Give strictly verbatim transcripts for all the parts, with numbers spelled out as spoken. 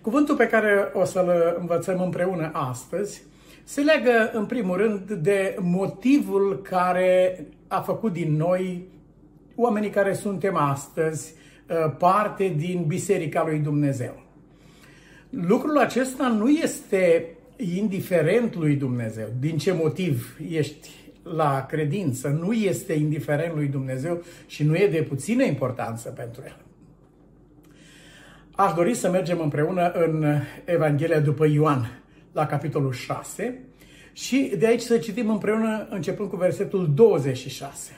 Cuvântul pe care o să-l învățăm împreună astăzi se leagă în primul rând de motivul care a făcut din noi, oamenii care suntem astăzi, parte din Biserica lui Dumnezeu. Lucrul acesta nu este indiferent lui Dumnezeu. Din ce motiv ești la credință, nu este indiferent lui Dumnezeu și nu e de puțină importanță pentru el. Aș dori să mergem împreună în Evanghelia după Ioan, la capitolul șase, și de aici să citim împreună începând cu versetul douăzeci și șase.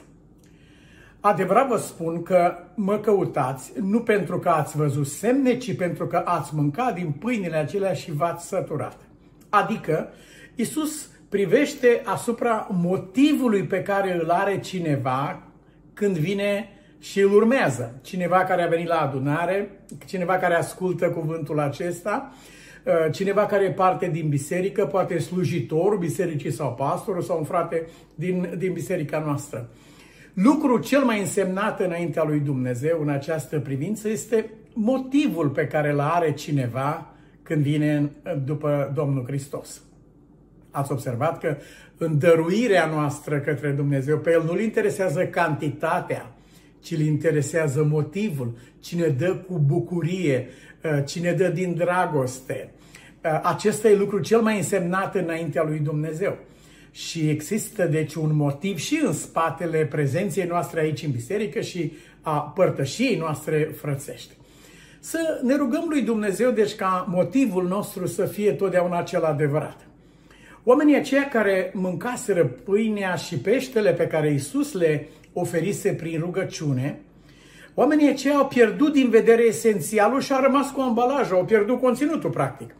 Adevărat vă spun că mă căutați nu pentru că ați văzut semne, ci pentru că ați mâncat din pâinile acelea și v-ați săturat. Adică, Iisus privește asupra motivului pe care îl are cineva când vine și îl urmează. Cineva care a venit la adunare, cineva care ascultă cuvântul acesta, cineva care e parte din biserică, poate slujitorul bisericii sau pastorul sau un frate din, din biserica noastră. Lucrul cel mai însemnat înaintea lui Dumnezeu în această privință este motivul pe care îl are cineva când vine după Domnul Hristos. Ați observat că în dăruirea noastră către Dumnezeu, pe El nu-L interesează cantitatea, ci îl interesează motivul, cine dă cu bucurie, cine dă din dragoste. Acesta e lucrul cel mai însemnat înaintea lui Dumnezeu. Și există deci un motiv și în spatele prezenței noastre aici în biserică și a părtășiei noastre frățești. Să ne rugăm lui Dumnezeu deci ca motivul nostru să fie totdeauna cel adevărat. Oamenii aceia care mâncaseră pâinea și peștele pe care Iisus le oferise prin rugăciune, oamenii aceia au pierdut din vedere esențialul și au rămas cu ambalajul, au pierdut conținutul practic.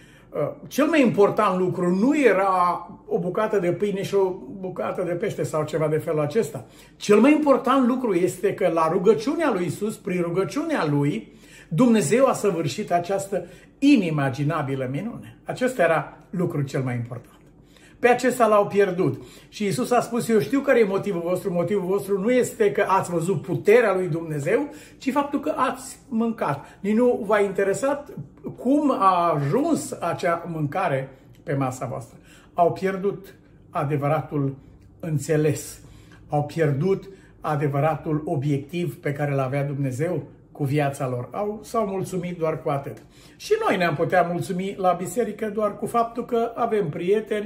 Cel mai important lucru nu era o bucată de pâine și o bucată de pește sau ceva de felul acesta. Cel mai important lucru este că la rugăciunea lui Iisus, prin rugăciunea lui, Dumnezeu a săvârșit această inimaginabilă minune. Acesta era lucrul cel mai important. Pe acesta l-au pierdut. Și Iisus a spus, eu știu care e motivul vostru. Motivul vostru nu este că ați văzut puterea lui Dumnezeu, ci faptul că ați mâncat. Nici nu v-a interesat cum a ajuns acea mâncare pe masa voastră. Au pierdut adevăratul înțeles. Au pierdut adevăratul obiectiv pe care l-avea Dumnezeu cu viața lor. Au, s-au mulțumit doar cu atât. Și noi ne-am putea mulțumi la biserică doar cu faptul că avem prieteni,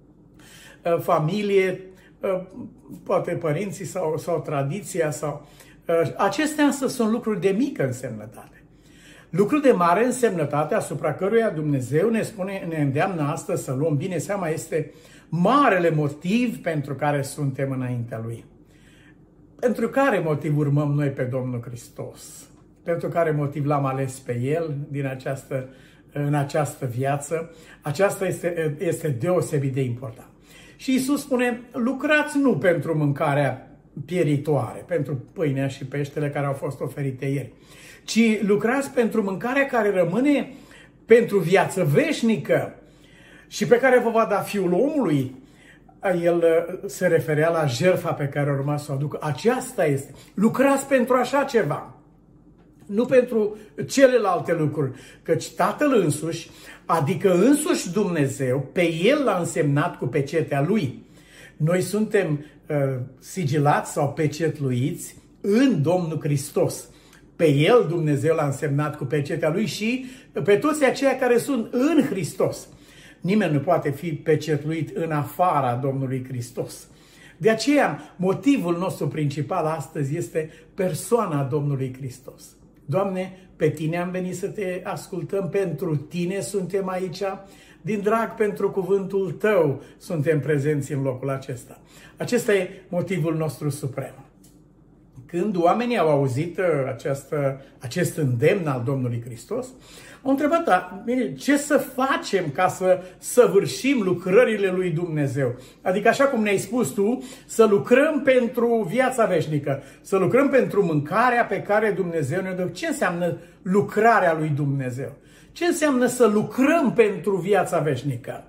familie, poate părinții sau, sau tradiția. Sau... Acestea însă sunt lucruri de mică însemnătate. Lucruri de mare însemnătate asupra căruia Dumnezeu ne spune, ne îndeamnă astăzi să luăm bine seama, este marele motiv pentru care suntem înaintea Lui. Pentru care motiv urmăm noi pe Domnul Hristos? Pentru care motiv l-am ales pe El din această, în această viață? Aceasta este, este deosebit de important. Și Iisus spune, lucrați nu pentru mâncarea pieritoare, pentru pâinea și peștele care au fost oferite ieri, ci lucrați pentru mâncarea care rămâne pentru viață veșnică și pe care vă va da Fiul omului. El se referea la jertfa pe care urma să o aducă. Aceasta este. Lucrați pentru așa ceva. Nu pentru celelalte lucruri. Căci Tatăl însuși, adică însuși Dumnezeu, pe El l-a însemnat cu pecetea Lui. Noi suntem uh, sigilați sau pecetluiți în Domnul Hristos. Pe El Dumnezeu l-a însemnat cu pecetea Lui și pe toți aceia care sunt în Hristos. Nimeni nu poate fi pecetluit în afara Domnului Hristos. De aceea, motivul nostru principal astăzi este persoana Domnului Hristos. Doamne, pe Tine am venit să Te ascultăm, pentru Tine suntem aici, din drag pentru cuvântul Tău suntem prezenți în locul acesta. Acesta e motivul nostru suprem. Când oamenii au auzit această, acest îndemn al Domnului Hristos, au întrebat, da, bine, ce să facem ca să săvârșim lucrările lui Dumnezeu? Adică așa cum ne-ai spus tu, să lucrăm pentru viața veșnică, să lucrăm pentru mâncarea pe care Dumnezeu ne dă. Ce înseamnă lucrarea lui Dumnezeu? Ce înseamnă să lucrăm pentru viața veșnică?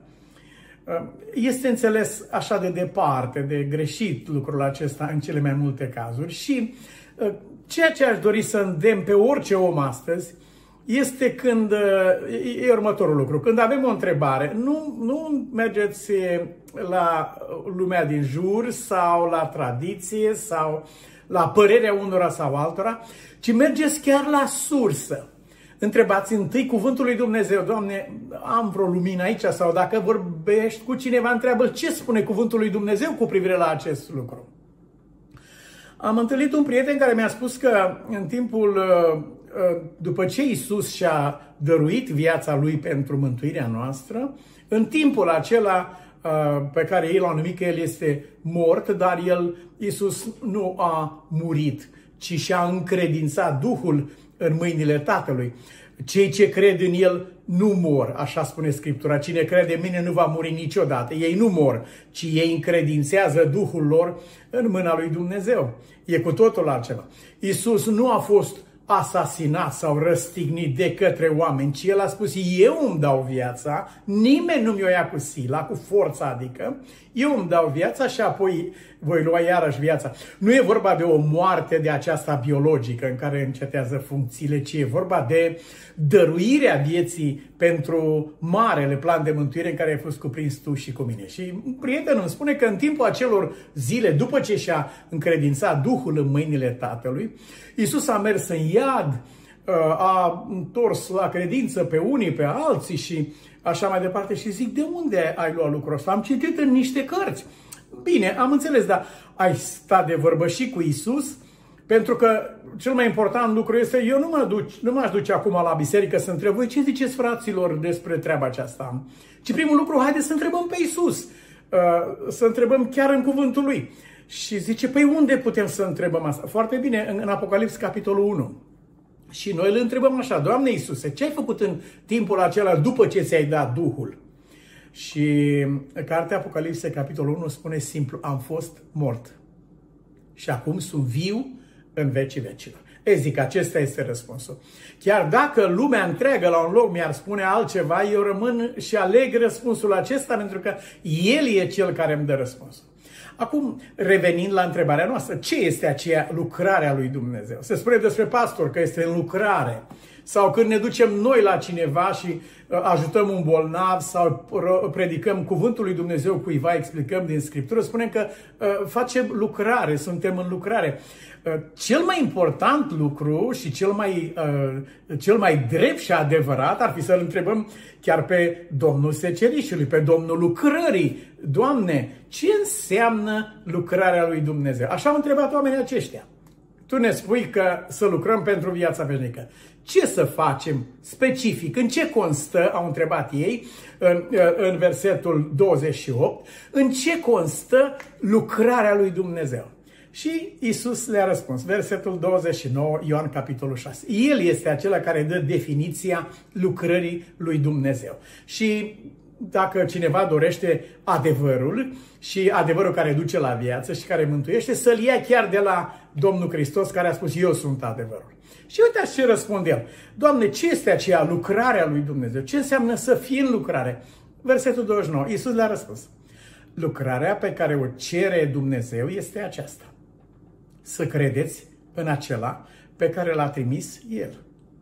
Este înțeles așa de departe, de greșit lucrul acesta în cele mai multe cazuri și ceea ce aș dori să îndemn pe orice om astăzi este când, e următorul lucru, când avem o întrebare, nu, nu mergeți la lumea din jur sau la tradiție sau la părerea unora sau altora, ci mergeți chiar la sursă. Întrebați întâi cuvântul lui Dumnezeu: Doamne, am vreo lumină aici? Sau dacă vorbești cu cineva, întreabă ce spune cuvântul lui Dumnezeu cu privire la acest lucru. Am întâlnit un prieten care mi-a spus că în timpul, după ce Iisus și-a dăruit viața lui pentru mântuirea noastră, în timpul acela pe care ei l-au numit că el este mort, dar el, Iisus, nu a murit, ci și-a încredințat Duhul în mâinile Tatălui. Cei ce cred în El nu mor, așa spune Scriptura. Cine crede în mine nu va muri niciodată. Ei nu mor, ci ei încredințează Duhul lor în mâna lui Dumnezeu. E cu totul altceva. Iisus nu a fost asasinat sau răstignit de către oameni, ci El a spus: eu îmi dau viața, nimeni nu mi-o ia cu sila, cu forța, adică eu îmi dau viața și apoi voi lua iarăși viața. Nu e vorba de o moarte de aceasta biologică în care încetează funcțiile, ci e vorba de dăruirea vieții pentru marele plan de mântuire în care ai fost cuprins tu și cu mine. Și prietenul îmi spune că în timpul acelor zile, după ce și-a încredințat Duhul în mâinile Tatălui, Iisus a mers în iad, a întors la credință pe unii, pe alții și așa mai departe. Și zic: de unde ai luat lucrul ăsta? Am citit în niște cărți. Bine, am înțeles, dar ai stat de vorbă și cu Iisus? Pentru că cel mai important lucru este: eu nu mă duc, nu m-aș duce acum la biserică să întreb: voi ce ziceți, fraților, despre treaba aceasta? Ci primul lucru, haideți să întrebăm pe Iisus, să întrebăm chiar în cuvântul Lui. Și zice: păi unde putem să întrebăm asta? Foarte bine, în Apocalips, capitolul unu. Și noi îl întrebăm așa: Doamne Iisuse, ce ai făcut în timpul acela după ce ți-ai dat Duhul? Și cartea Apocalipse, capitolul unu, spune simplu: am fost mort și acum sunt viu în vecii vecilor. E, zic, acesta este răspunsul. Chiar dacă lumea întreagă la un loc mi-ar spune altceva, eu rămân și aleg răspunsul acesta, pentru că El e Cel care îmi dă răspunsul. Acum, revenind la întrebarea noastră, ce este aceea lucrarea lui Dumnezeu? Se spune despre pastor că este în lucrare. Sau când ne ducem noi la cineva și ajutăm un bolnav sau predicăm cuvântul lui Dumnezeu cuiva, explicăm din Scriptură, spunem că facem lucrare, suntem în lucrare. Cel mai important lucru și cel mai, cel mai drept și adevărat ar fi să-L întrebăm chiar pe Domnul secerișului, pe Domnul lucrării. Doamne, ce înseamnă lucrarea lui Dumnezeu? Așa au întrebat oamenii aceștia. Tu ne spui că să lucrăm pentru viața veșnică. Ce să facem specific? În ce constă, au întrebat ei, în, în versetul douăzeci și opt, în ce constă lucrarea lui Dumnezeu? Și Iisus le-a răspuns, versetul douăzeci și nouă, Ioan capitolul șase. El este acela care dă definiția lucrării lui Dumnezeu. Și dacă cineva dorește adevărul și adevărul care duce la viață și care mântuiește, să-l ia chiar de la Domnul Hristos, care a spus: eu sunt adevărul. Și uitați ce răspunde el: Doamne, ce este aceea lucrarea lui Dumnezeu? Ce înseamnă să fii în lucrare? Versetul douăzeci și nouă, Iisus le-a răspuns: lucrarea pe care o cere Dumnezeu este aceasta: să credeți în acela pe care l-a trimis El.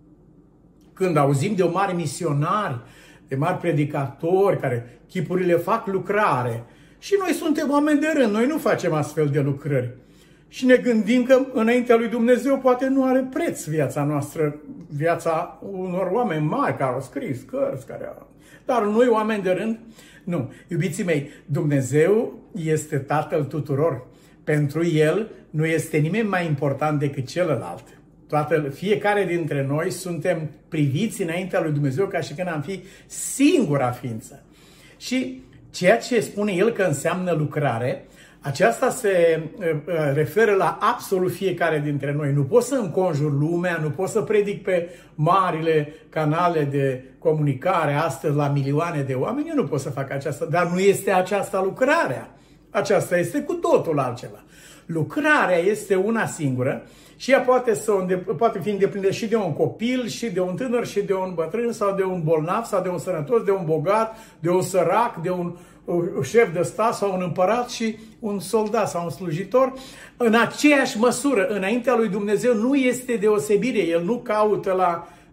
Când auzim de o mare misionari, de mari predicatori care chipurile fac lucrare, și noi suntem oameni de rând, noi nu facem astfel de lucrări. Și ne gândim că înaintea lui Dumnezeu poate nu are preț viața noastră, viața unor oameni mari care au scris cărți, care au... dar noi, oameni de rând, nu. Iubiții mei, Dumnezeu este Tatăl tuturor. Pentru El nu este nimeni mai important decât celălalt. Toată, fiecare dintre noi suntem priviți înaintea lui Dumnezeu ca și când am fi singura ființă. Și ceea ce spune El că înseamnă lucrare, aceasta se referă la absolut fiecare dintre noi. Nu pot să înconjur lumea, nu pot să predic pe marile canale de comunicare astăzi la milioane de oameni, eu nu pot să fac aceasta, dar nu este aceasta lucrarea. Aceasta este cu totul altceva. Lucrarea este una singură și ea poate, să, poate fi îndeplinită și de un copil, și de un tânăr, și de un bătrân, sau de un bolnav, sau de un sănătos, de un bogat, de un sărac, de un șef de stat, sau un împărat și un soldat sau un slujitor. În aceeași măsură, înaintea lui Dumnezeu nu este deosebire. El nu caută la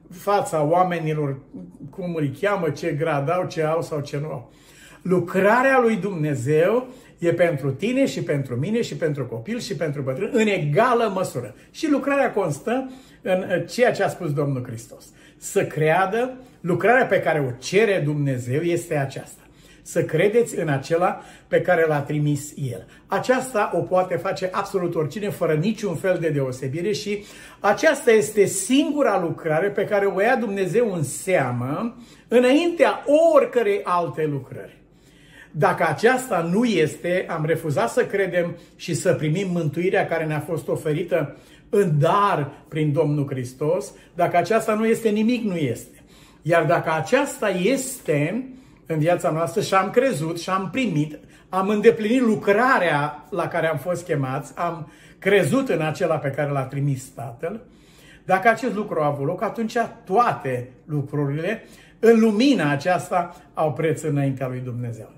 fața oamenilor, cum îi cheamă, ce grad au, ce au sau ce nu au. Lucrarea lui Dumnezeu e pentru tine și pentru mine și pentru copil și pentru bătrân în egală măsură. Și lucrarea constă în ceea ce a spus Domnul Hristos. Să creadă, lucrarea pe care o cere Dumnezeu este aceasta. Să credeți în acela pe care l-a trimis El. Aceasta o poate face absolut oricine, fără niciun fel de deosebire și aceasta este singura lucrare pe care o ia Dumnezeu în seamă înaintea oricărei alte lucrări. Dacă aceasta nu este, am refuzat să credem și să primim mântuirea care ne-a fost oferită în dar prin Domnul Hristos. Dacă aceasta nu este, nimic nu este. Iar dacă aceasta este în viața noastră și am crezut și am primit, am îndeplinit lucrarea la care am fost chemați, am crezut în acela pe care l-a trimis Tatăl, dacă acest lucru a avut loc, atunci toate lucrurile în lumina aceasta au preț înaintea lui Dumnezeu.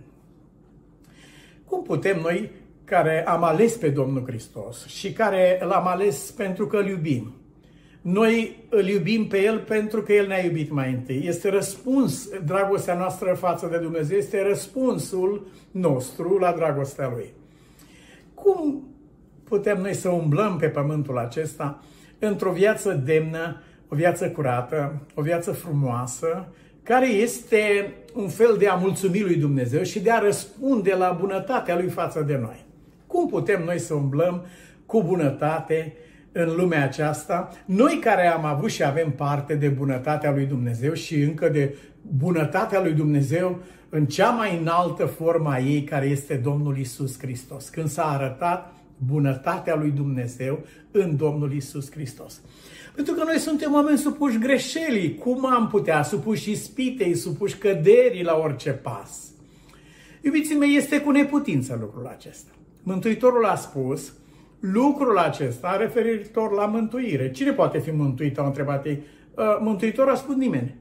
Cum putem noi, care am ales pe Domnul Hristos și care l-am ales pentru că îl iubim, noi îl iubim pe El pentru că El ne-a iubit mai întâi. Este răspuns, dragostea noastră față de Dumnezeu, este răspunsul nostru la dragostea Lui. Cum putem noi să umblăm pe pământul acesta într-o viață demnă, o viață curată, o viață frumoasă, care este un fel de a mulțumi lui Dumnezeu și de a răspunde la bunătatea Lui față de noi? Cum putem noi să umblăm cu bunătate în lumea aceasta, noi care am avut și avem parte de bunătatea lui Dumnezeu și încă de bunătatea lui Dumnezeu în cea mai înaltă formă a ei, care este Domnul Iisus Hristos, când s-a arătat bunătatea lui Dumnezeu în Domnul Iisus Hristos. Pentru că noi suntem oameni supuși greșelii, cum am putea, supuși ispitei, supuși căderii la orice pas. Iubiții mei, este cu neputință lucrul acesta. Mântuitorul a spus lucrul acesta referitor la mântuire. Cine poate fi mântuit? Au întrebat ei. Mântuitorul a spus nimeni.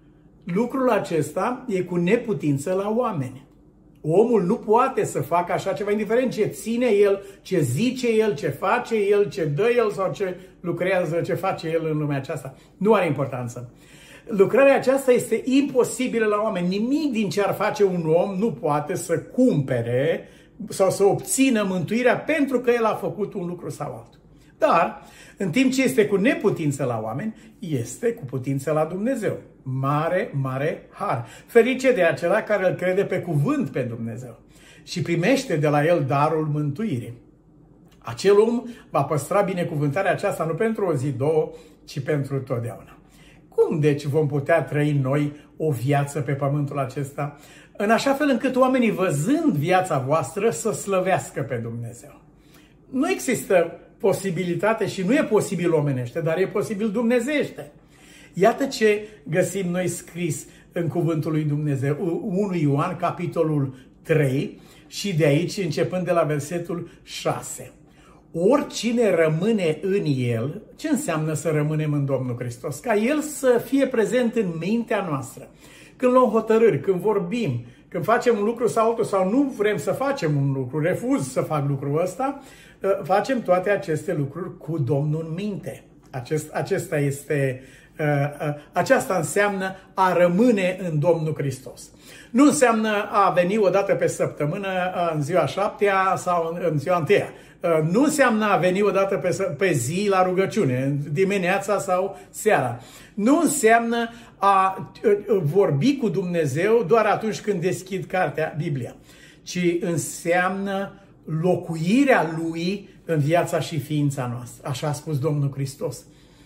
Lucrul acesta e cu neputință la oameni. Omul nu poate să facă așa ceva, indiferent ce ține el, ce zice el, ce face el, ce dă el sau ce lucrează, ce face el în lumea aceasta. Nu are importanță. Lucrarea aceasta este imposibilă la oameni. Nimic din ce ar face un om nu poate să cumpere sau să obțină mântuirea pentru că el a făcut un lucru sau altul. Dar, în timp ce este cu neputință la oameni, este cu putință la Dumnezeu. Mare, mare har. Ferice de acela care îl crede pe cuvânt pe Dumnezeu și primește de la el darul mântuirii. Acel om va păstra binecuvântarea aceasta nu pentru o zi, două, ci pentru totdeauna. Cum deci vom putea trăi noi o viață pe pământul acesta, în așa fel încât oamenii, văzând viața voastră, să slăvească pe Dumnezeu? Nu există posibilitate și nu e posibil omenește, dar e posibil dumnezeiește. Iată ce găsim noi scris în cuvântul lui Dumnezeu, unu Ioan, capitolul trei, și de aici, începând de la versetul șase. Oricine rămâne în El, ce înseamnă să rămânem în Domnul Hristos? Ca El să fie prezent în mintea noastră. Când luăm hotărâri, când vorbim, când facem un lucru sau altul, sau nu vrem să facem un lucru, refuz să fac lucrul ăsta, facem toate aceste lucruri cu Domnul în minte. Acest, acesta este, aceasta înseamnă a rămâne în Domnul Hristos. Nu înseamnă a veni o dată pe săptămână, în ziua șaptea sau în ziua întâia. Nu înseamnă a veni o dată pe, pe zi la rugăciune, dimineața sau seara. Nu înseamnă a vorbi cu Dumnezeu doar atunci când deschid cartea, Biblia, ci înseamnă locuirea Lui în viața și ființa noastră. Așa a spus Domnul Hristos.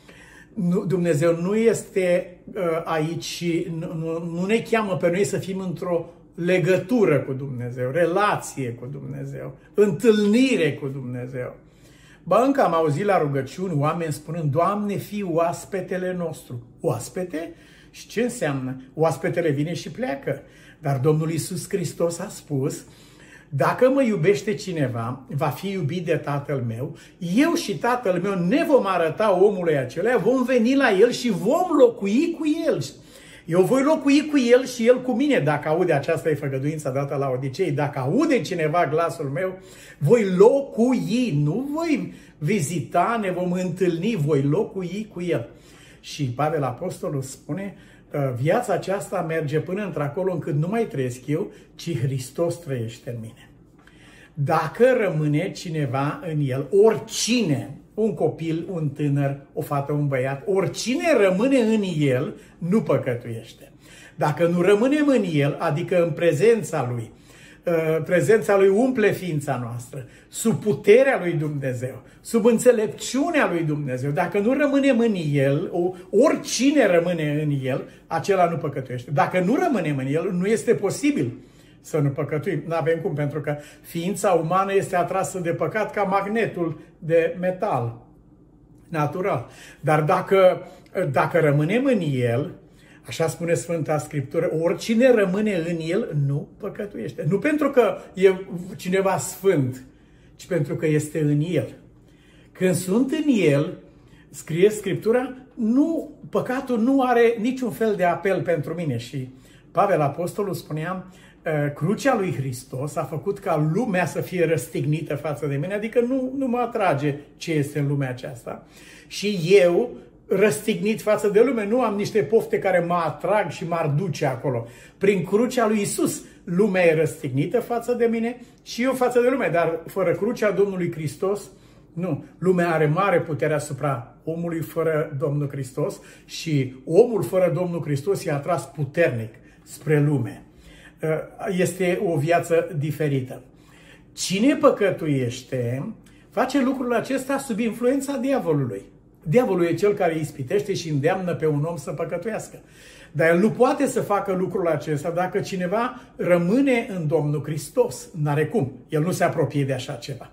Nu, Dumnezeu nu este uh, aici și nu, nu, nu ne cheamă pe noi să fim într-o legătură cu Dumnezeu, relație cu Dumnezeu, întâlnire cu Dumnezeu. Ba, încă am auzit la rugăciuni oameni spunând: Doamne, fii oaspetele nostru. Oaspete? Și ce înseamnă? Oaspetele vine și pleacă. Dar Domnul Iisus Hristos a spus: dacă mă iubește cineva, va fi iubit de Tatăl meu, eu și Tatăl meu ne vom arăta omului acela, vom veni la el și vom locui cu el. Eu voi locui cu el și el cu mine. Dacă aude, aceasta e făgăduința dată la Odisei, dacă aude cineva glasul meu, voi locui, nu voi vizita, ne vom întâlni, voi locui cu el. Și Pavel Apostolul spune, viața aceasta merge până într-acolo încât nu mai trăiesc eu, ci Hristos trăiește în mine. Dacă rămâne cineva în el, oricine, un copil, un tânăr, o fată, un băiat, oricine rămâne în el, nu păcătuiește. Dacă nu rămânem în el, adică în prezența lui, prezența lui umple ființa noastră, sub puterea lui Dumnezeu, sub înțelepciunea lui Dumnezeu, dacă nu rămânem în el, oricine rămâne în el, acela nu păcătuiește. Dacă nu rămânem în el, nu este posibil să nu păcătuim. Nu avem cum, pentru că ființa umană este atrasă de păcat ca magnetul de metal natural. Dar dacă, dacă rămânem în el, așa spune Sfânta Scriptură, oricine rămâne în el nu păcătuiește. Nu pentru că e cineva sfânt, ci pentru că este în el. Când sunt în el, scrie Scriptura, nu, păcatul nu are niciun fel de apel pentru mine. Și Pavel Apostolul spunea, crucea lui Hristos a făcut ca lumea să fie răstignită față de mine, adică nu, nu mă atrage ce este în lumea aceasta. Și eu, răstignit față de lume, nu am niște pofte care mă atrag și m-ar duce acolo. Prin crucea lui Isus, lumea e răstignită față de mine și eu față de lume, dar fără crucea Domnului Hristos, nu. Lumea are mare putere asupra omului fără Domnul Hristos și omul fără Domnul Hristos e atras puternic spre lume. Este o viață diferită. Cine păcătuiește, face lucrul acesta sub influența diavolului. Diavolul e cel care îi ispitește și îndeamnă pe un om să păcătuiască. Dar el nu poate să facă lucrul acesta dacă cineva rămâne în Domnul Hristos. N-are cum. El nu se apropie de așa ceva.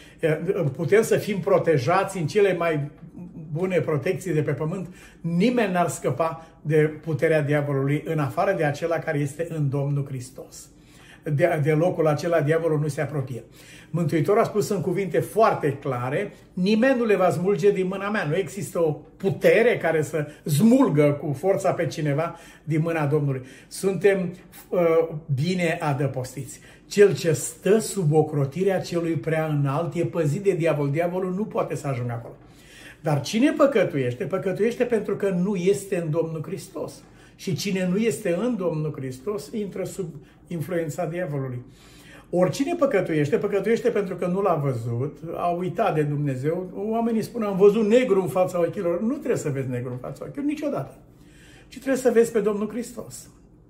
Putem să fim protejați în cele mai bune protecții de pe pământ. Nimeni n-ar scăpa de puterea diavolului în afară de acela care este în Domnul Hristos. De, de locul acela diavolul nu se apropie. Mântuitorul a spus în cuvinte foarte clare, nimeni nu le va smulge din mâna mea. Nu există o putere care să smulgă cu forța pe cineva din mâna Domnului. Suntem uh, bine adăpostiți. Cel ce stă sub ocrotirea celui prea înalt e păzit de diavol. Diavolul nu poate să ajungă acolo. Dar cine păcătuiește, păcătuiește pentru că nu este în Domnul Hristos. Și cine nu este în Domnul Hristos, intră sub influența diavolului. Oricine păcătuiește, păcătuiește pentru că nu l-a văzut, a uitat de Dumnezeu. Oamenii spun, am văzut negru în fața ochilor. Nu trebuie să vezi negru în fața ochilor, niciodată. Ci trebuie să vezi pe Domnul Hristos.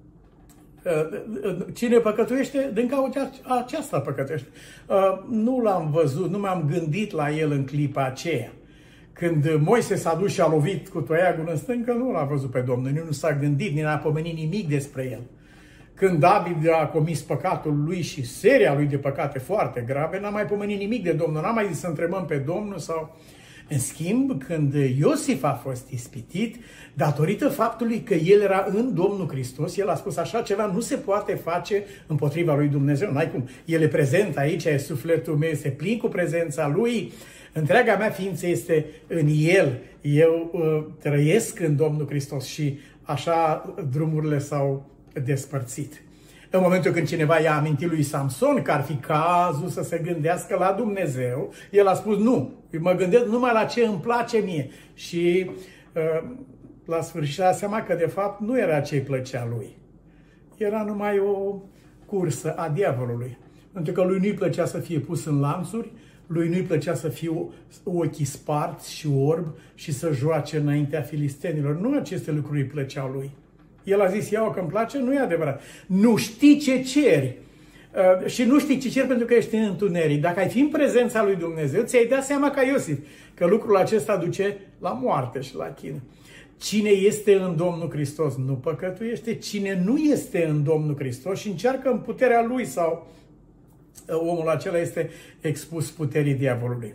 Cine păcătuiește, din cauza aceasta păcătuiește. Nu l-am văzut, nu m-am gândit la el în clipa aceea. Când Moise s-a dus și a lovit cu toiagul în stâncă, nu l-a văzut pe Domnul, nu s-a gândit, nici n-a pomenit nimic despre el. Când David a comis păcatul lui și seria lui de păcate foarte grave, n-a mai pomenit nimic de Domnul, n-a mai zis să întrebăm pe Domnul sau... În schimb, când Iosif a fost ispitit, datorită faptului că el era în Domnul Hristos, el a spus așa ceva nu se poate face împotriva lui Dumnezeu. N-ai cum. El e prezent aici, e sufletul meu, este plin cu prezența lui. Întreaga mea ființă este în el. Eu uh, trăiesc în Domnul Hristos și așa drumurile s-au despărțit. În momentul când cineva i-a amintit lui Samson că ar fi cazul să se gândească la Dumnezeu, el a spus nu, mă gândesc numai la ce îmi place mie. Și uh, la sfârșit a seama că de fapt nu era ce îi plăcea lui. Era numai o cursă a diavolului. Pentru că lui nu-i plăcea să fie pus în lanțuri, lui nu-i plăcea să fie ochii sparți și orb și să joace înaintea filistenilor. Nu aceste lucruri îi plăceau lui. El a zis, iau că îmi place, nu e adevărat. Nu știi ce ceri. Uh, și nu știi ce ceri pentru că ești în întuneric. Dacă ai fi în prezența lui Dumnezeu, ți-ai dat seama ca Iosif că lucrul acesta duce la moarte și la chin. Cine este în Domnul Hristos nu păcătuiește. Cine nu este în Domnul Hristos și încearcă în puterea lui sau omul acela este expus puterii diavolului.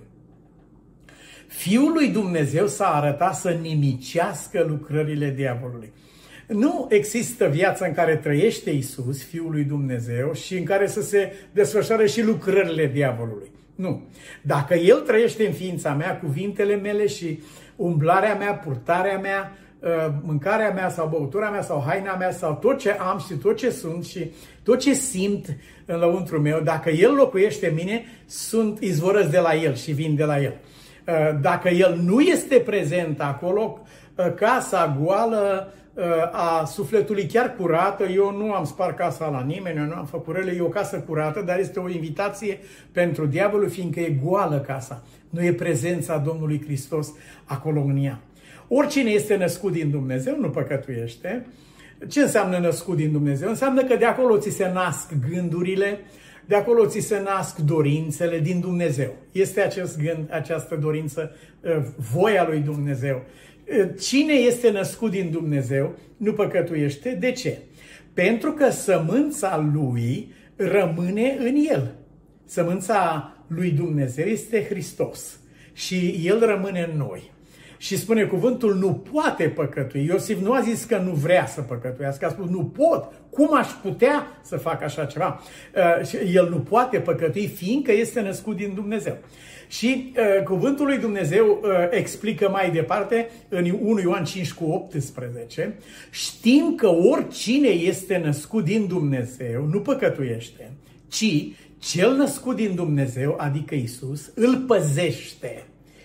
Fiul lui Dumnezeu s-a arătat să nimicească lucrările diavolului. Nu există viață în care trăiește Isus, Fiul lui Dumnezeu, și în care să se desfășoare și lucrările diavolului. Nu. Dacă El trăiește în ființa mea, cuvintele mele și umblarea mea, purtarea mea, mâncarea mea sau băutura mea sau haina mea sau tot ce am și tot ce sunt și tot ce simt în lăuntru meu, dacă El locuiește în mine, sunt izvorăți de la El și vin de la El. Dacă El nu este prezent acolo, casa goală a sufletului chiar curată. Eu nu am spart casa la nimeni, eu nu am făcut rele, e o casă curată, dar este o invitație pentru diavolul, fiindcă e goală casa. Nu e prezența Domnului Hristos acolo în ea. Oricine este născut din Dumnezeu nu păcătuiește. Ce înseamnă născut din Dumnezeu? Înseamnă că de acolo ți se nasc gândurile, de acolo ți se nasc dorințele din Dumnezeu. Este acest gând, această dorință, voia lui Dumnezeu. Cine este născut din Dumnezeu nu păcătuiește. De ce? Pentru că sămânța lui rămâne în el. Sămânța lui Dumnezeu este Hristos și el rămâne în noi. Și spune cuvântul, nu poate păcătui. Iosif nu a zis că nu vrea să păcătuiască, a spus, nu pot. Cum aș putea să fac așa ceva? El nu poate păcătui, fiindcă este născut din Dumnezeu. Și uh, cuvântul lui Dumnezeu uh, explică mai departe în unu Ioan cinci cu optsprezece, știm că oricine este născut din Dumnezeu nu păcătuiește, ci cel născut din Dumnezeu, adică Iisus, îl păzește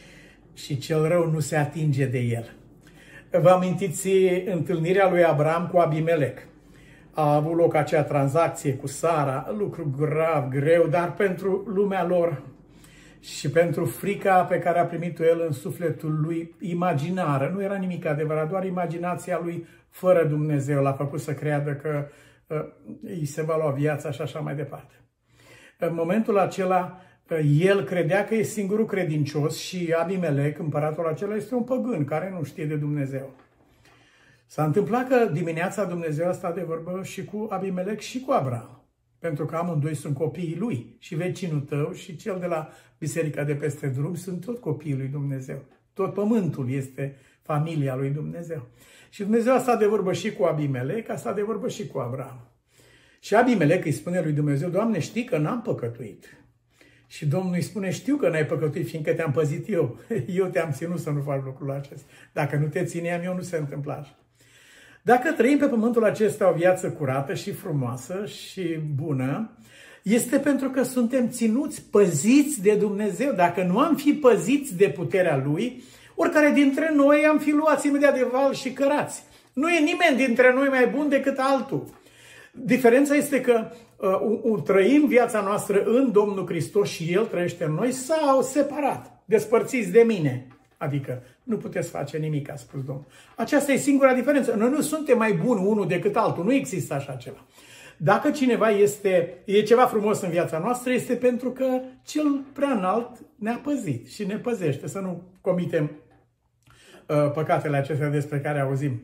și cel rău nu se atinge de el. Vă amintiți întâlnirea lui Abraham cu Abimelec? A avut loc acea tranzacție cu Sara, lucru grav, greu, dar pentru lumea lor și pentru frica pe care a primit-o el în sufletul lui imaginară. Nu era nimic adevărat, doar imaginația lui fără Dumnezeu l-a făcut să creadă că uh, îi se va lua viața și așa mai departe. În momentul acela, uh, el credea că e singurul credincios și Abimelec, împăratul acela, este un păgân care nu știe de Dumnezeu. S-a întâmplat că dimineața Dumnezeu a stat de vorbă și cu Abimelec și cu Abraham. Pentru că amândoi sunt copiii lui și vecinul tău și cel de la biserica de peste drum sunt tot copiii lui Dumnezeu. Tot pământul este familia lui Dumnezeu. Și Dumnezeu a stat de vorbă și cu Abimelec, a stat de vorbă și cu Abraham. Și Abimelec îi spune lui Dumnezeu, Doamne, știi că n-am păcătuit. Și Domnul îi spune, știu că n-ai păcătuit, fiindcă te-am păzit eu. Eu te-am ținut să nu faci lucrul acesta. Dacă nu te țineam eu, nu se întâmpla așa. Dacă trăim pe pământul acesta o viață curată și frumoasă și bună, este pentru că suntem ținuți, păziți de Dumnezeu. Dacă nu am fi păziți de puterea Lui, oricare dintre noi am fi luați imediat de val și cărați. Nu e nimeni dintre noi mai bun decât altul. Diferența este că uh, trăim viața noastră în Domnul Hristos și El trăiește în noi sau separat, despărțiți de mine. Adică nu puteți face nimic, a spus Domnul. Aceasta e singura diferență. Noi nu suntem mai buni unul decât altul. Nu există așa ceva. Dacă cineva este, e ceva frumos în viața noastră, este pentru că cel prea înalt ne-a păzit și ne păzește să nu comitem uh, păcatele acestea despre care auzim.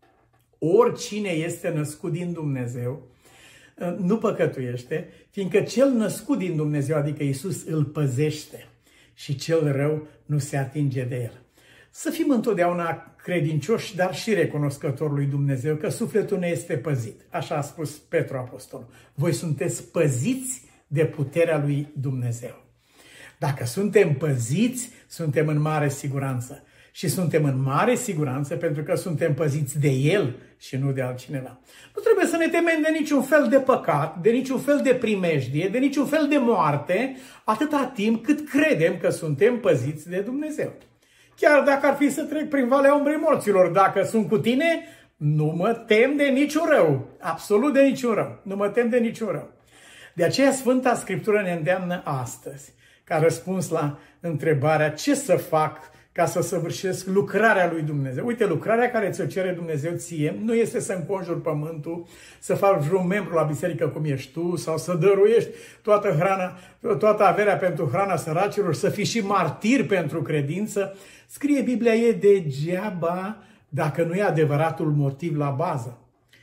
Oricine este născut din Dumnezeu uh, nu păcătuiește, fiindcă cel născut din Dumnezeu, adică Iisus, îl păzește și cel rău nu se atinge de el. Să fim întotdeauna credincioși, dar și recunoscători lui Dumnezeu că sufletul ne este păzit. Așa a spus Petru Apostolul. Voi sunteți păziți de puterea lui Dumnezeu. Dacă suntem păziți, suntem în mare siguranță. Și suntem în mare siguranță pentru că suntem păziți de El și nu de altcineva. Nu trebuie să ne temem de niciun fel de păcat, de niciun fel de primejdie, de niciun fel de moarte, atâta timp cât credem că suntem păziți de Dumnezeu. Chiar dacă ar fi să trec prin Valea Umbrei Morților, dacă sunt cu tine, nu mă tem de niciun rău. Absolut de niciun rău. Nu mă tem de niciun rău. De aceea Sfânta Scriptură ne îndeamnă astăzi, ca răspuns la întrebarea ce să fac ca să săvârșesc lucrarea lui Dumnezeu. Uite, lucrarea care ți-o cere Dumnezeu ție nu este să înconjuri pământul, să faci vreun membru la biserică cum ești tu, sau să dăruiești toată hrana, toată averea pentru hrana săracilor, să fii și martir pentru credință. Scrie Biblia, e degeaba dacă nu e adevăratul motiv la bază.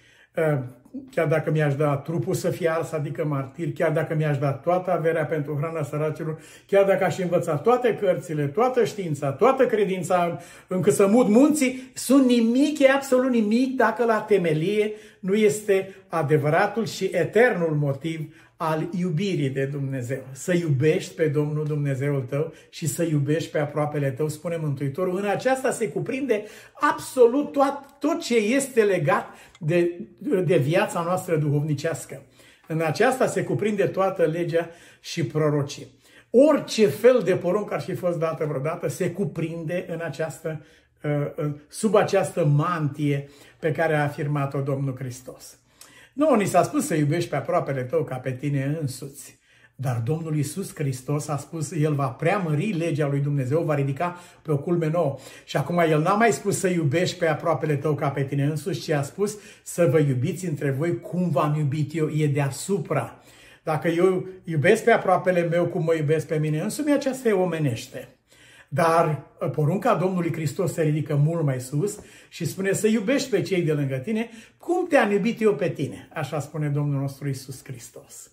Chiar dacă mi-aș da trupul să fie ars, adică martir, chiar dacă mi-aș da toată averea pentru hrana săracilor, chiar dacă aș învăța toate cărțile, toată știința, toată credința, încât să mut munții, sunt nimic, e absolut nimic dacă la temelie nu este adevăratul și eternul motiv al iubirii de Dumnezeu. Să iubești pe Domnul Dumnezeul tău și să iubești pe aproapele tău, spune Mântuitorul. În aceasta se cuprinde absolut tot, tot ce este legat de, de viața noastră duhovnicească. În aceasta se cuprinde toată legea și prorocii. Orice fel de poruncă ar fi fost dată vreodată se cuprinde în această sub această mantie pe care a afirmat-o Domnul Hristos. Nu, ni s-a spus să iubești pe aproapele tău ca pe tine însuți. Dar Domnul Iisus Hristos a spus, El va preamări legea lui Dumnezeu, va ridica pe o culme nouă. Și acum El n-a mai spus să iubești pe aproapele tău ca pe tine însuși, ci a spus să vă iubiți între voi cum v-am iubit eu, e deasupra. Dacă eu iubesc pe aproapele meu cum mă iubesc pe mine însumi, aceasta e omenește. Dar porunca Domnului Hristos se ridică mult mai sus și spune să iubești pe cei de lângă tine cum te-am iubit eu pe tine. Așa spune Domnul nostru Iisus Hristos.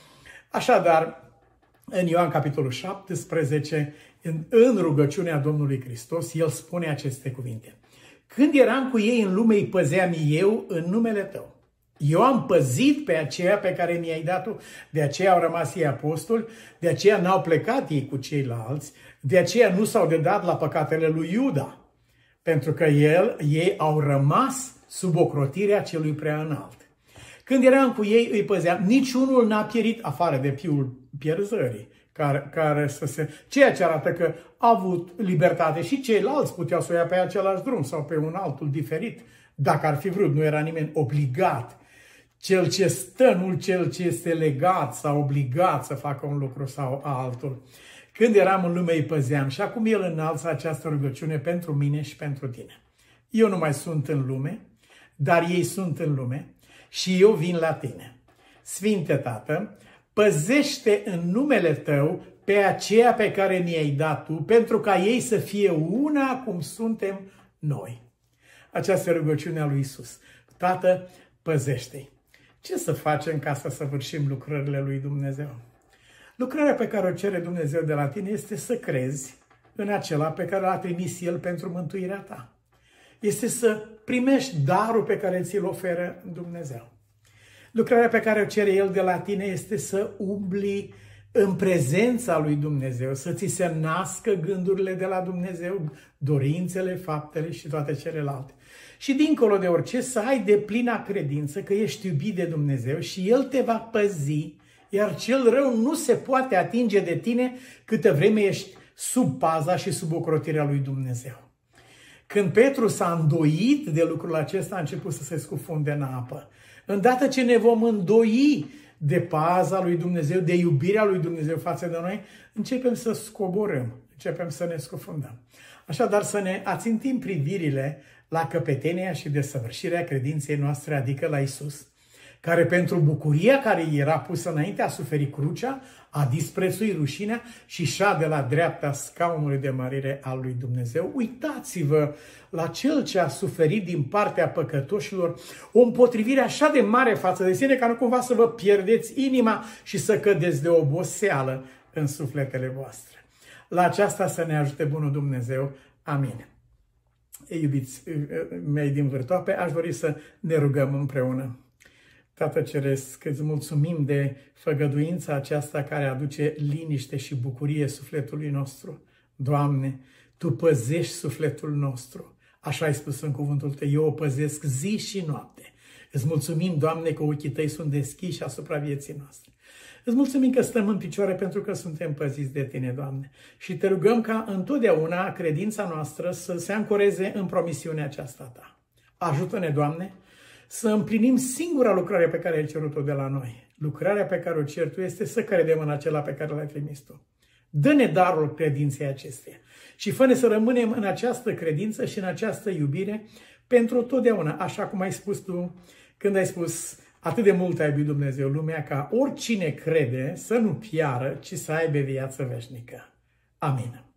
Așadar, în Ioan capitolul șaptesprezece, în, în rugăciunea Domnului Hristos, El spune aceste cuvinte. Când eram cu ei în lume, îi păzeam eu în numele tău. Eu am păzit pe aceea pe care mi-ai dat-o, de aceea au rămas ei apostoli, de aceea n-au plecat ei cu ceilalți, de aceea nu s-au dedat la păcatele lui Iuda, pentru că el, ei au rămas sub ocrotirea celui prea înalt. Când eram cu ei, îi păzeam. Niciunul n-a pierit, afară de fiul pierzării, care, care să se... ceea ce arată că a avut libertate și ceilalți puteau să o ia pe același drum sau pe un altul diferit, dacă ar fi vrut. Nu era nimeni obligat. Cel ce stă, nu cel ce este legat sau obligat să facă un lucru sau altul. Când eram în lume, îi păzeam. Și acum El înalță această rugăciune pentru mine și pentru tine. Eu nu mai sunt în lume, dar ei sunt în lume. Și eu vin la tine. Sfinte Tată, păzește în numele Tău pe aceea pe care ne-ai dat Tu, pentru ca ei să fie una cum suntem noi. Această rugăciune a lui Iisus. Tată, păzește-i. Ce să facem ca să săvârșim lucrările lui Dumnezeu? Lucrarea pe care o cere Dumnezeu de la tine este să crezi în acela pe care l-a trimis El pentru mântuirea ta. Este să primești darul pe care ți-l oferă Dumnezeu. Lucrarea pe care o cere El de la tine este să umbli în prezența lui Dumnezeu, să ți se nască gândurile de la Dumnezeu, dorințele, faptele și toate celelalte. Și dincolo de orice, să ai deplina credință că ești iubit de Dumnezeu și El te va păzi, iar cel rău nu se poate atinge de tine câtă vreme ești sub paza și sub ocrotirea lui Dumnezeu. Când Petru s-a îndoit de lucrul acesta, a început să se scufunde în apă. Îndată ce ne vom îndoi de paza lui Dumnezeu, de iubirea lui Dumnezeu față de noi, începem să scoborâm, începem să ne scufundăm. Așadar, să ne ațintim privirile la căpetenia și desăvârșirea credinței noastre, adică la Iisus, care pentru bucuria care i era pusă înainte a suferit crucea, a disprețuit rușinea și șade la dreapta scaunului de mărire al lui Dumnezeu. Uitați-vă la Cel ce a suferit din partea păcătoșilor o împotrivire așa de mare față de sine, ca nu cumva să vă pierdeți inima și să cădeți de oboseală în sufletele voastre. La aceasta să ne ajute bunul Dumnezeu. Amin. Iubiți mei din Vârtoape, aș dori să ne rugăm împreună. Tată Ceresc, îți mulțumim de făgăduința aceasta care aduce liniște și bucurie sufletului nostru. Doamne, Tu păzești sufletul nostru. Așa ai spus în cuvântul Tău, eu o păzesc zi și noapte. Îți mulțumim, Doamne, că ochii Tăi sunt deschiși asupra vieții noastre. Îți mulțumim că stăm în picioare pentru că suntem păziți de Tine, Doamne. Și Te rugăm ca întotdeauna credința noastră să se ancoreze în promisiunea aceasta Ta. Ajută-ne, Doamne, să împlinim singura lucrare pe care ai cerut-o de la noi. Lucrarea pe care o cer Tu este să credem în acela pe care L-ai trimis Tu. Dă-ne darul credinței acesteia și fă-ne să rămânem în această credință și în această iubire pentru totdeauna, așa cum ai spus Tu când ai spus: atât de mult a iubit Dumnezeu lumea ca oricine crede să nu piară, ci să aibă viață veșnică. Amin.